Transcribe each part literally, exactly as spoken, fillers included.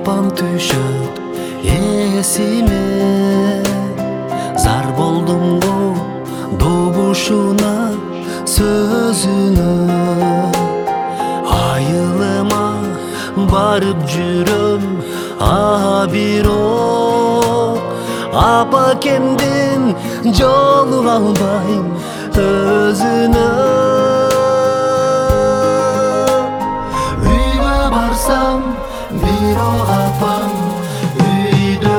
апам түшөт эсиме. Зар болдум го добушуна сөзүнө. Айылыма барып жүрөм абирок, апакемдин жолуга албайм өзүнө. Үйгө барсам бирок апам үйдө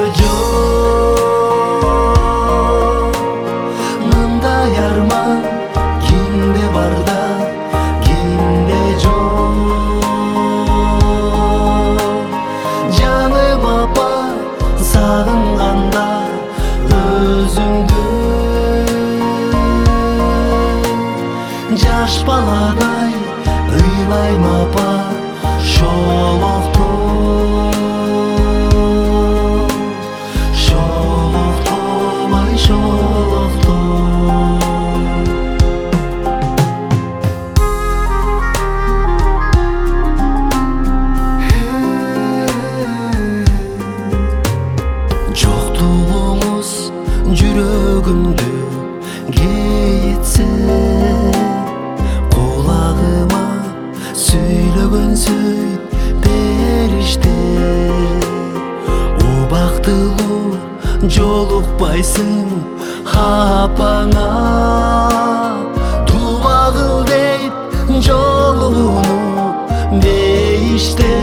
жок. Мындай арман кимде бар да кимде жок. Жаным апа сагынганда өзүңдү, жаш баладай ыйлайм апа шолокту. Шолокту, ай шолокту. Жоктугуңуз жүрөгүмдү кейитсе, кулагыма сүйлөгөн сөйт бериште. Убактылуу жолукпайсың апаңа, тубагыл дейт жолугуну дейиште.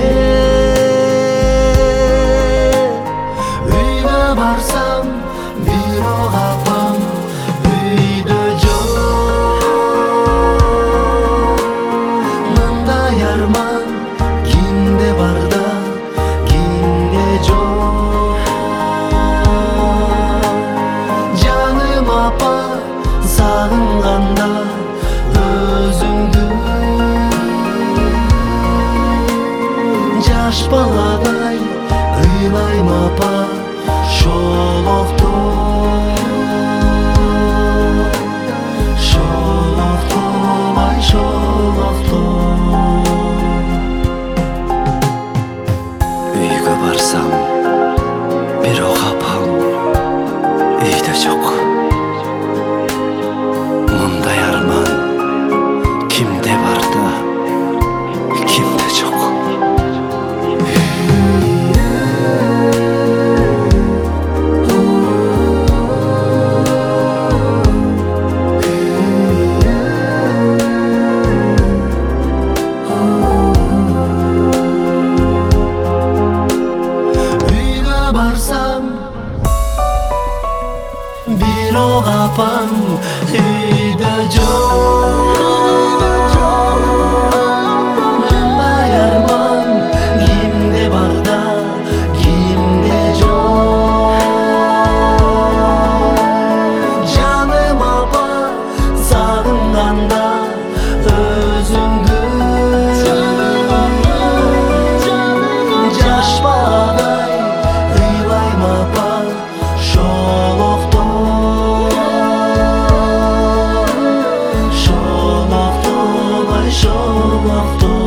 Үйгө барсам бирок апам үйдө жок. Мындай арман кимде бар да кимде жок. Жаным апа сагынганда өзүңдү, жаш баладай ыйлайм апа шолокту. Шолокту, ай шолокту. Үйгө барсам бирок апам үйдө жок. Мындай арман кимде бар да кимде жок. Барсам бирок апам үйдө жок. Мындай арман кимде бар да кимде жок. Жаным апа сагынганда өзүңдү, жаш баладай ыйлайм апа шолокту. Шолокту, ай шолокту.